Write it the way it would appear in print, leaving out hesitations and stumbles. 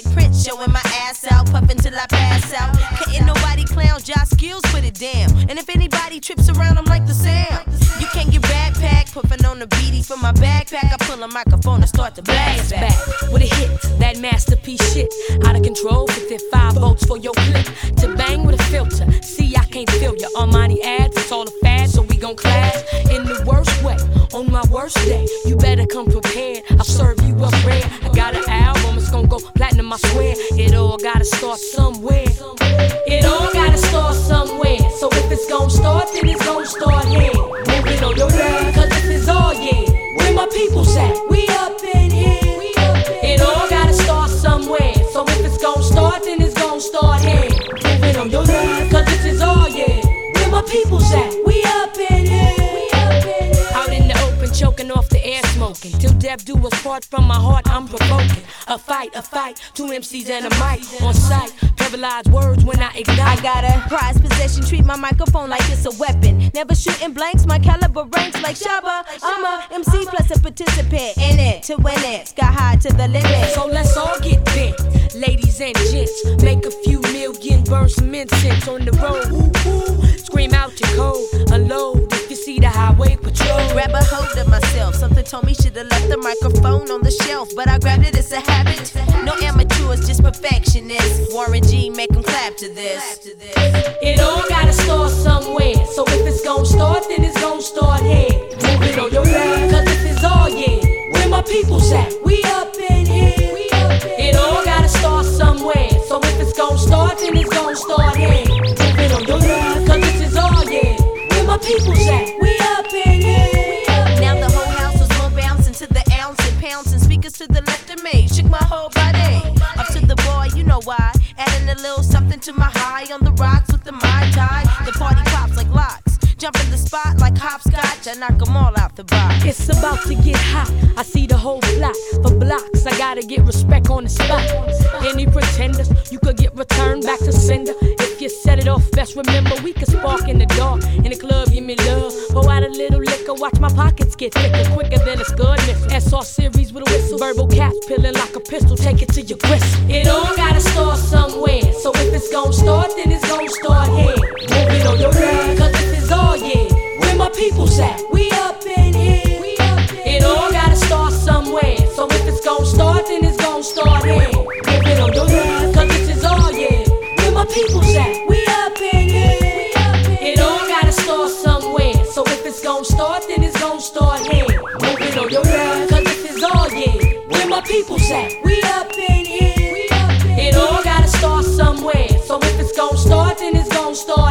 print, showing my ass out, puffin' till I pass out. Couldn't nobody clown, Josh Skills put it down. And if anybody trips around, I'm like the sound. You can't get backpack, puffin' on the beady from my backpack. I pull a microphone and start to blast back with a hit, that masterpiece shit. Out of control, 55 votes for your clip. To bang with a filter, see I can't feel ya. Almighty ads, it's all a fad, so we gon' clash in the worst way. On my worst day, you better come prepared. I'll serve you up rare. I got an album, it's gon' go platinum, I swear. It all gotta start somewhere. It all gotta start somewhere. So if it's gon' start, then it's gon' start here. Moving on your love, cause this is all yeah. Where my people's at? We up in here. It all gotta start somewhere. So if it's gon' start, then it's gon' start here. Moving on your love, cause this is all yeah. Where my people's at? We up in here. Out in the open, choking off the air smoking. Till death do us part, from my heart I'm provoking. A fight, two MCs and a mic on sight. Paralyzed words when I ignite. I got a prized possession, treat my microphone like it's a weapon. Never shooting blanks, my caliber ranks like Shabba. I'm a MC plus a participant in it to win it. Sky high to the limit. So let's all get bent, ladies and gents. Make a few million, burn some incense on the road. Ooh, ooh. Scream out your code, unload if you see the highway patrol. Grab a hold of myself. Something told me should've left the microphone on the shelf, but I grabbed it, it's a habit. No amateurs, just perfectionists. Warren G, make them clap to this. It all gotta start somewhere. So if it's gon' start, then it's gon' start here. Moving on your love, cause this is all yeah. Where my people's at? We up in here. It all gotta start somewhere. So if it's gon' start, then it's gon' start here. Moving on your love, cause this is all yeah. Where my people's at? We up in here. Now the whole house was more bouncing to the ounce and pounds and speakers to the left of me. Shook my whole body. Up to the boy, you know why. Adding a little something to my high on the rocks with the Mai Tai. The party pops like locks. Jump in the spot like hopscotch. I knock them all out the box. It's about to get hot. I see the whole block. For blocks, I gotta get respect on the spot. Any pretenders, you could get returned back to sender. If you set it off, best remember we can spark in the dark. In the club, give me love. Pour out a little liquor, watch my pockets get thicker. Quicker than a scud missile. SR series with a whistle. Verbal caps, peeling like a pistol. Take it to your gristle. It all gotta start somewhere. So if it's gon' start, then it's gon' start here. Moving on your love, cause this is all yeah. Where my people's at? We up in here. It all gotta start somewhere. So if it's gon' start, then it's gon' start here. Moving on your love, cause this is all yeah. Where my people's at? We up in here. It all gotta start somewhere. So if it's gon' start, then it's gon' start here. Moving on your love, cause this is all yeah. Where my people's at? We up in here. It all gotta start somewhere. So if it's gon' start, then it's gon' start